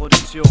Production.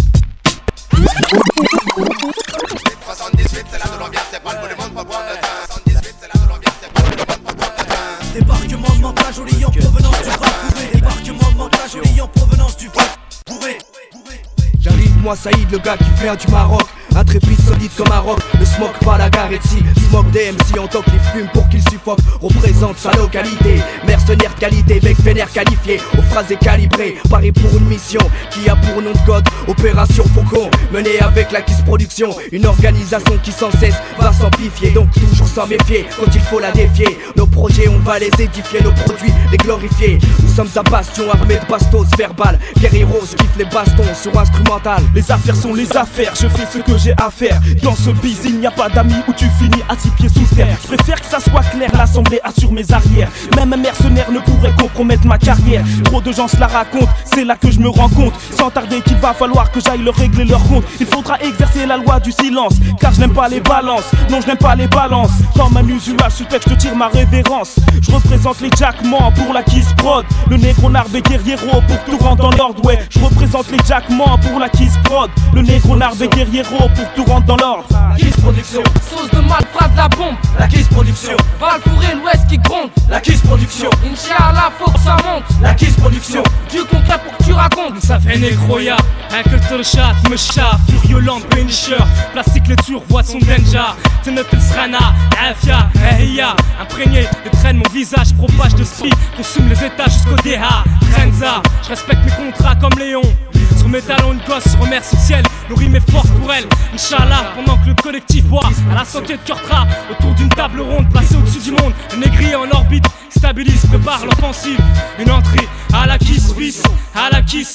78 c'est là de l'ambiance, c'est pas le bon monde pour prendre le temps. 78 c'est là de l'ambiance, c'est pas le bon monde pour prendre le temps. Débarquement de Mantes, joli en provenance du Val-Bourré. Débarquement de Mantes, joli en provenance du Val-Bourré. J'arrive, moi Saïd, le gars qui vient du Maroc. Intrépide, solide comme un roc. Ne smoke pas la Garetti. Smoke des MC en toque les fumes pour qu'ils suffoquent. Représente sa localité. Mercenaire de qualité, mec vénère qualifié. Aux phrases calibrées. Paris pour une mission qui a pour nom de code Opération Faucon. Menée avec la Kiss Production. Une organisation qui sans cesse va s'amplifier. Donc toujours s'en méfier quand il faut la défier. Nos projets, on va les édifier. Nos produits, les glorifier. Nous sommes à Bastion, armés de bastos verbal. Guerrieros kiffent les bastons sur instrumental. Les affaires sont les affaires, je fais ce que j'ai à faire. Dans ce biz, il n'y a pas d'amis où tu finis à 6 pieds sous terre. Je préfère que ça soit clair, l'assemblée assure mes arrières. Même un mercenaire ne pourrait compromettre ma carrière. Trop de gens se la racontent, c'est là que je me rends compte. Sans tarder qu'il va falloir que j'aille leur régler leur compte. Il faudra exercer la loi du silence, car je n'aime pas les balances. Non, je n'aime pas les balances. Comme un usual suspect, je te tire ma révérence. Je représente les Jackmans pour la Kiss Prod. Le négro narbe guerriero pour tout rendre dans l'ordre. Ouais, je représente les Jackmans pour la Kiss Prod. Le négro narbe guerriero pour tout rendre dans l'ordre. La Kiss Production. Sauce de malfrat de la bombe. La Kiss Production. Val-Bourré, l'ouest qui gronde. La Kiss Production. Inch'Allah, faut que ça monte. La Kiss Production. Du concret pour que tu racontes. Ça fait négroya, un culture chat, me chat, furiolent, Punisher. Plastique le tur, voix de son danger. Tenep el srana, afia, hiya. Imprégné de traîne mon visage, propage de speed. Consume les étages jusqu'au DH. Renza, je respecte mes contrats comme Léon. Sur mes talons, une gosse remercie le ciel. Nourrit mes forces pour elle, Inch'Allah. Pendant que le collectif boit à la santé de Kurtra. Autour d'une table ronde placée au-dessus du monde. Le négrier en orbite stabilise, prépare l'offensive. Une entrée à la Kiss, fils, à la Kiss.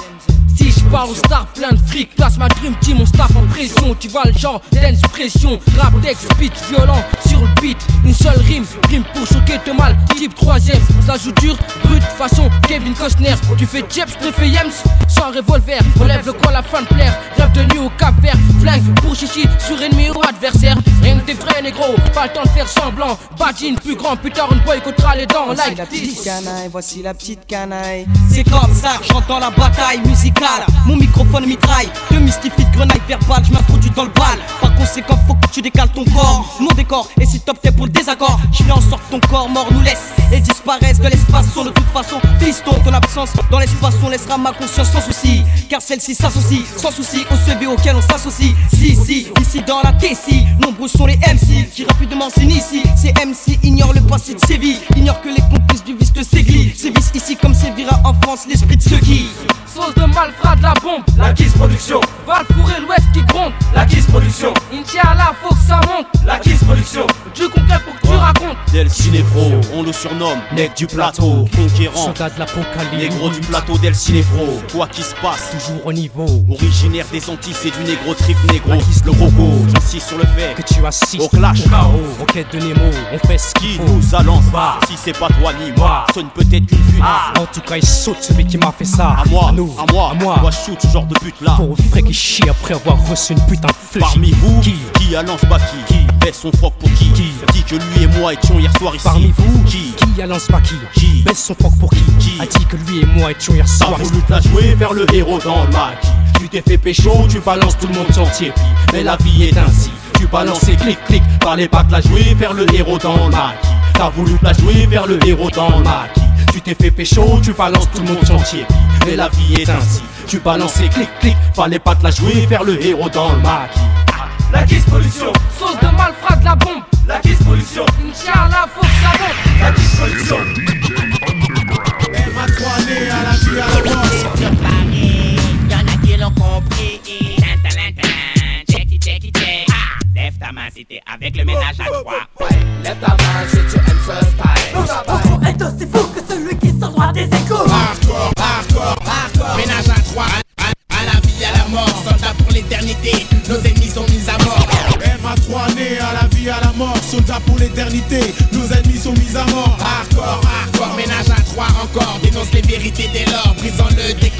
Si je parle aux stars plein de fric, place ma dream team, mon staff en pression. Tu vois le genre d'expression, rap, texte, pitch, violent sur le beat. Une seule rime pour choquer te mal. Type 3ème, ça joue dur, brut, façon Kevin Costner. Tu fais chips, je te fais Yems, sans revolver. Relève le col, la fin de plaire. Rêve de nuit au Cap Vert, flingue pour chichi sur ennemi ou adversaire. Rien que des vrais négros, pas le temps de faire semblant. Badine plus grand, plus tard, une boycottera les dents. Voici la petite canaille, voici la petite canaille. C'est comme ça que j'entends la bataille musicale. Mon microphone mitraille, te mystifie de grenaille verbale, je m'introduis dans le bal. Par conséquent, faut que tu décales ton corps, mon décor. Et si top t'es pour le désaccord, je fais en sorte que ton corps mort nous laisse et disparaisse de l'espace. De toute façon, fiston, ton absence dans l'espace, on laissera ma conscience sans souci. Car celle-ci s'associe, sans souci, au CV auquel on s'associe. Si, ici dans la Tessie, nombreux sont les MC qui rapidement s'initient. Ces MC ignorent le passé de Séville, ignorent que les complices du vice te séglissent. Sévissent ici comme sévira en France l'esprit de ceux qui. Sauce de malfrat de la bombe. La Kiss Production. Val-Bourré, l'ouest qui gronde. La Kiss Production. Inch'Allah, faut que ça monte. La Kiss Production. Du concret pour que tu racontes. Del Cinéfro, on le surnomme Nec du plateau, conquérant, soldat de l'apocalypse, négro du plateau Del Cinéfro. Quoi qu'il se passe, toujours au niveau. Originaire des Antilles, c'est du négro trip négro. Le robo, j'insiste sur le fait que tu assistes au clash, au chaos, aux quêtes de Nemo. On fait ce qui nous a lancé. Si c'est pas toi ni moi, sonne peut-être qu'une pute. En tout cas, il saute celui qui m'a fait ça. À moi, à nous, à moi, moi shoot ce genre de pute là. Pour vrai qui chie après avoir reçu une putain de flèche. Parmi vous, qui a lance Baki, qui baisse son froc pour qui dit que lui et moi étions hier soir ici. Parmi vous, qui a lance Baki, qui baisse son froc pour qui a dit que lui et moi étions hier soir ici. T'as voulu te la jouer vers le héros dans le maquis. Tu t'es fait pécho, tu balances tout le monde entier. Mais la vie est ainsi, tu balances et clic, parlais pas de la jouer vers le héros dans le maquis. T'as voulu te la jouer vers le héros dans le maquis. Tu t'es fait pécho, tu balances tout le monde entier. Mais la vie est ainsi, tu balances et clic, fallait pas te la jouer vers le héros dans le maquis. La Kiss Production. Sauce de malfrat de la bombe. La Kiss Production. Inch'Allah, faut que ça monte. La Kiss Production. Elle m'a croisé à la vie à la mort. Sur Paris, y'en a qui l'ont compris. Check. Lève ta main si t'es avec le ménage à trois. Lève ta main si tu aimes ce style. Pourquoi est aussi fou que celui qui sort droit des échos? Hardcore. Ménage à trois. À la vie, à la mort. Soldat pour l'éternité. Nos ennemis sont mis à mort. M3 né à la vie, à la mort. Soldat pour l'éternité. Nos ennemis sont mis à mort. Hardcore. Ménage à trois encore. Dénonce les vérités dès lors. Brisant le décor.